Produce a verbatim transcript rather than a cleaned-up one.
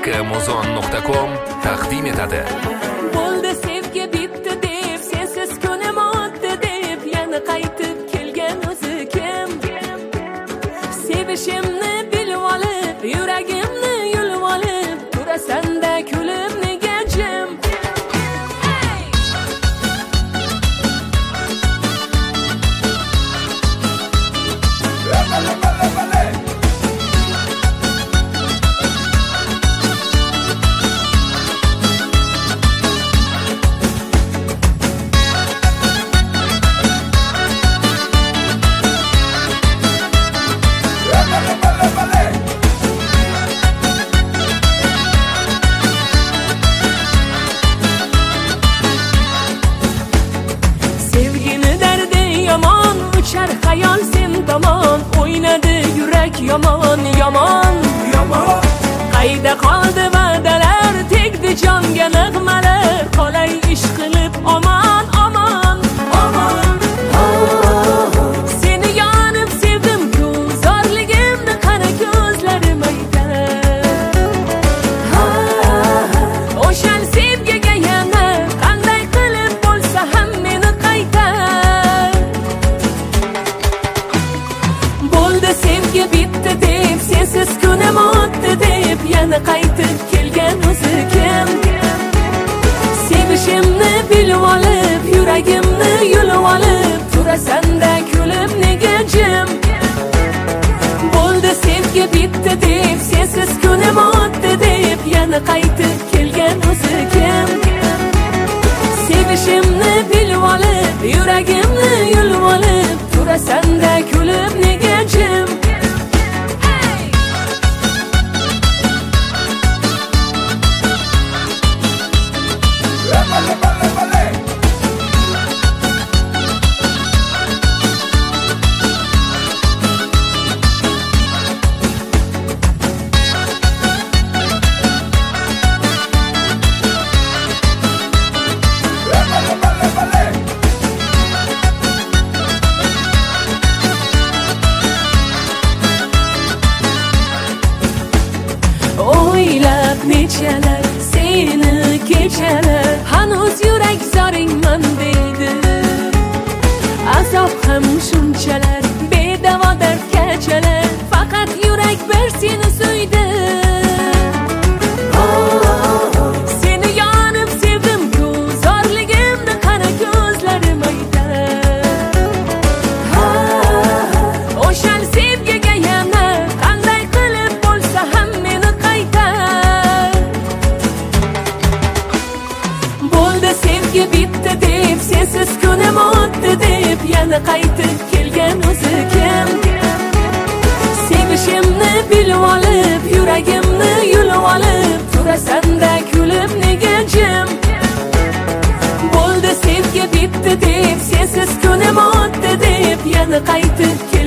amazon nuqta com taqdim etadi. Bo'ldi sevgi bitdi deb, sensiz kunim o'tdi deb, yana qaytib kelgan o'zi kim? Sevishimni bilib olib, yuragimni yulib olib, turasan-da kulib nega jim? Uçar hayal sen tomon, o'ynadi yurak yomon yomon yomon. Qayda qoldi va'dalar, tegdi jonga nag'malar, qolay ish qilib omon omon omon. Seni yonib sevdim ku, zorligimni qara ko'zlarim aytar. O'shan sevgiga yana qanday qilib bo'lsa ham meni qaytar. Sevgi bitdi deb, sensiz kunim o'tdi deb, yana qaytib kelgan o'zi kim? Sevishimni bilib olib, yuragimni yulib olib, turasan-da kulib nega jim? Bo'ldi sevgi bitdi deb, sensiz kunim o'tdi deb, yana qaytib kelgan o'zi kim? Sevishimni bilib olib, yuragimni yulib olib, turasan-da kulib nega jim? O'ylab nechalar seni kechalar, hanuz yurak zoringman deydi. Azob ham shunchalar, bedavo dard kechalar, faqat yurak bir seni suydi. Seni yonib sevdim ku, zorligimni qara ko'zlarim aytar. O'shan sevgiga yana qanday qilib bo'lsa ham meni qaytar. Bo'ldi sevgi bitdi deb, sensiz kunim o'tdi deb, yana qaytib kelgan o'zi kim? Sevishimni bilib olib, yuragimni yulib olib, turasan-da kulib nega jim? Bo'ldi sevgi bitdi deb, sensiz kunim o'tdi deb, yana qaytib